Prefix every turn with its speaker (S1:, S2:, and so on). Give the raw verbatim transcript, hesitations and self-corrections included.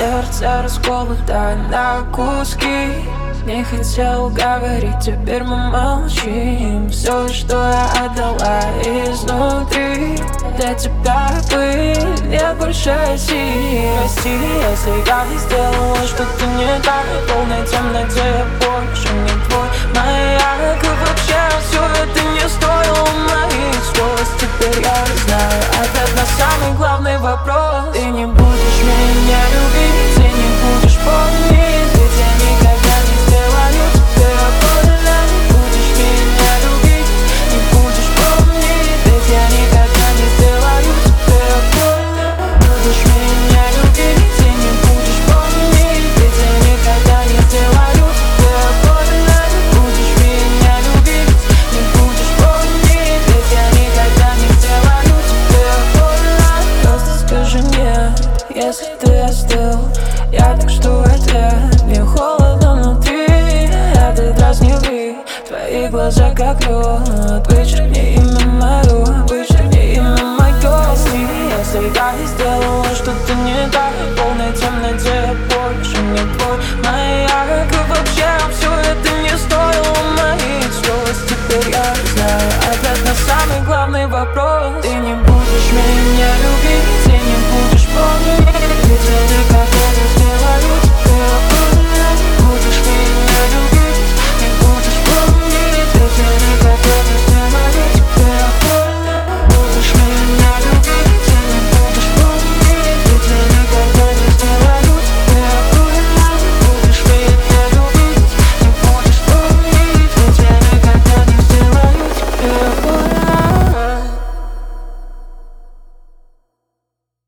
S1: сердце расколото на куски. Не хотел говорить, теперь мы молчим. Все, что я отдала изнутри, для тебя пыль, нет больше сил. Прости, если я не сделала что-то не так. Полной темноте я больше не твой маяк. И вообще все это не стоило моих слез. Теперь я знаю ответ на самый главный вопрос. Ты не будешь меня любить, ты не будешь помнить, ведь я никогда не сделаю тебе больно. Будешь меня любить, не будешь помнить, ведь я никогда не сделаю тебе больно. Будешь меня любить, ты не будешь помнить, ведь я никогда не сделаю тебе больно. Будешь меня любить, не будешь помнить, ведь я никогда не сделаю тебе больно. Просто скажи мне, если ты остыл, я так жду ответ. Мне холодно внутри, этот раз не ври. Твои глаза как лед, вычеркни имя мое, вычеркни имя мое. Прости, если я не сделала что-то не так. В полной темноте я больше не твой маяк. И вообще все это